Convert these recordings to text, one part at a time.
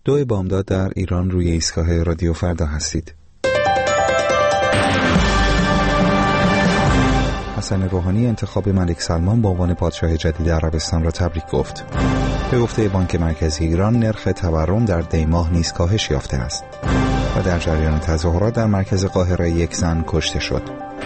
2 بامداد در ایران روی ایستگاه رادیو فردا هستید. حسن روحانی انتخاب ملک سلمان به عنوان پادشاه جدید عربستان را تبریک گفت. به گفته بانک مرکزی ایران نرخ تورم در دی ماه نیز کاهش یافته است. و در جریان تظاهرات در مرکز قاهره 1 زن کشته شد.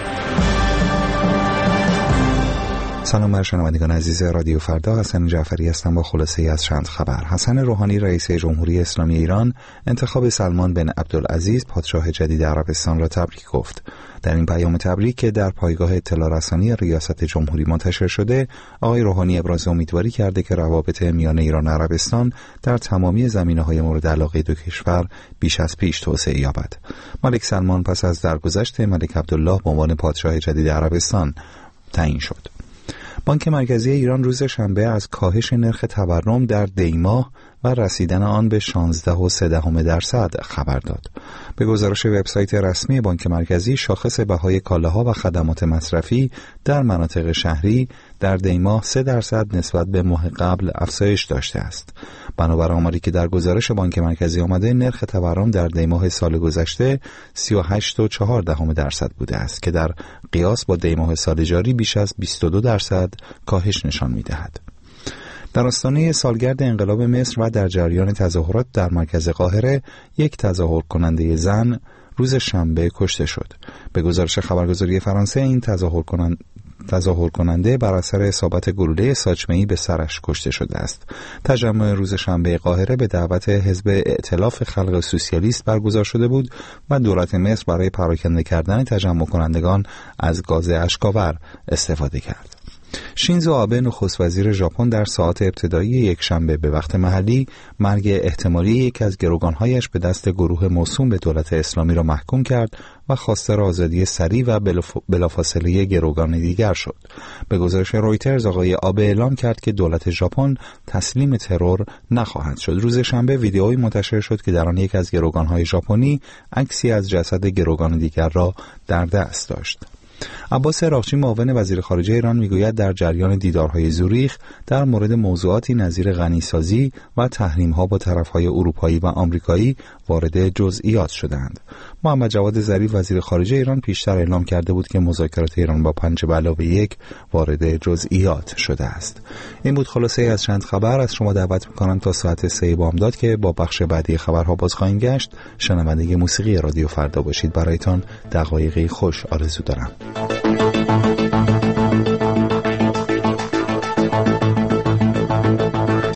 سلام بر شنوندگان عزیز رادیو فردا، حسن جعفری هستم با خلاصه‌ای از چند خبر. حسن روحانی رئیس جمهوری اسلامی ایران انتخاب سلمان بن عبدالعزیز پادشاه جدید عربستان را تبریک گفت. در این پیام تبریک که در پایگاه اطلاع رسانی ریاست جمهوری منتشر شده، آقای روحانی ابراز امیدواری کرده که روابط میان ایران و عربستان در تمامی زمینه‌های مورد علاقه دو کشور بیش از پیش توسعه یابد. ملک سلمان پس از درگذشت ملک عبدالله به عنوان پادشاه جدید عربستان تعیین شد. بانک مرکزی ایران روز شنبه از کاهش نرخ تورم در دی ماه و رسیدن آن به 16.3% خبر داد. به گزارش وبسایت رسمی بانک مرکزی، شاخص بهای کالاها و خدمات مصرفی در مناطق شهری در دی ماه 3% نسبت به ماه قبل افزایش داشته است. بنابر آماری که در گزارش بانک مرکزی آمده، نرخ تورم در دی ماه سال گذشته 38.4% بوده است که در قیاس با دی ماه سال جاری بیش از 22% کاهش نشان می‌دهد. در آستانه سالگرد انقلاب مصر و در جریان تظاهرات در مرکز قاهره، یک تظاهر کننده زن روز شنبه کشته شد. به گزارش خبرگزاری فرانسه، این تظاهر کننده بر اثر اصابت گلوله ساچمه‌ای به سرش کشته شده است. تجمع روز شنبه قاهره به دعوت حزب ائتلاف خلق سوسیالیست برگزار شده بود و دولت مصر برای پراکنده کردن تجمع کنندگان از گاز اشک‌آور استفاده کرد. شینزو آبه نخست وزیر ژاپن در ساعات ابتدایی یکشنبه به وقت محلی مرگ احتمالی یکی از گروگان‌هایش به دست گروه موسوم به دولت اسلامی را محکوم کرد و خواستار آزادی سریع و بلافاصله گروگان دیگر شد. به گزارش رویترز، آقای آبه اعلام کرد که دولت ژاپن تسلیم ترور نخواهد شد. روز شنبه ویدئویی منتشر شد که در آن یک از گروگان‌های ژاپنی عکسی از جسد گروگان دیگر را در دست داشت. عباس عراقچی معاون وزیر خارجه ایران میگوید در جریان دیدارهای زوریخ در مورد موضوعاتی نظیر غنیسازی و تحریم‌ها با طرف‌های اروپایی و آمریکایی وارد جزئیات شدند. محمد جواد ظریف وزیر خارجه ایران پیشتر اعلام کرده بود که مذاکرات ایران با 5+1 وارد جزئیات شده است. این بود خلاصه از چند خبر. از شما دعوت می‌کنم تا ساعت 3 بامداد که با بخش بعدی خبرها باز خواهیم گشت شنونده موسیقی رادیو فردا باشید. برایتان دقایقی خوش آرزو دارم.